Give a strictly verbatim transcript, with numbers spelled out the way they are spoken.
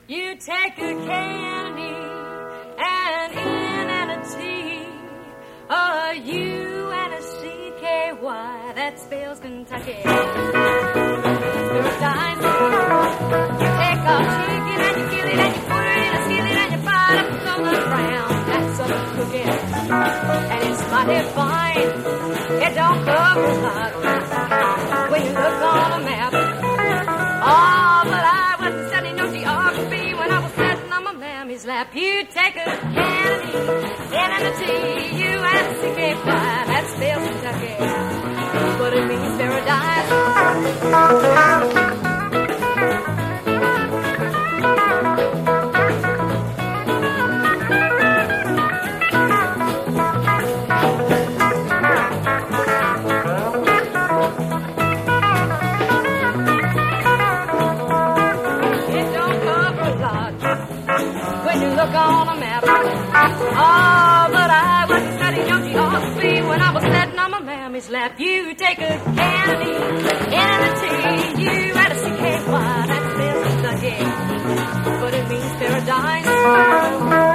You take a K and an E, an N and a T, a U and a C K Y, that spells Kentucky. Paradise. You take a chicken and you kill it and you put it in a skillet and you fry it up on the ground. That's Southern cooking, and it's mighty fine. It don't cover a lot when you look on a map. Oh, but I wasn't studying no geography when I was sitting on my mammy's lap. You take a candy, N and a T, U and a C K Y, that spells Kentucky, but it means paradise. Look on a map. Oh, but I wasn't studying no geography when I was sitting on my mammy's lap. You take a candy, N and a T, U and a C K Y, that spells Kentucky, but it means paradise.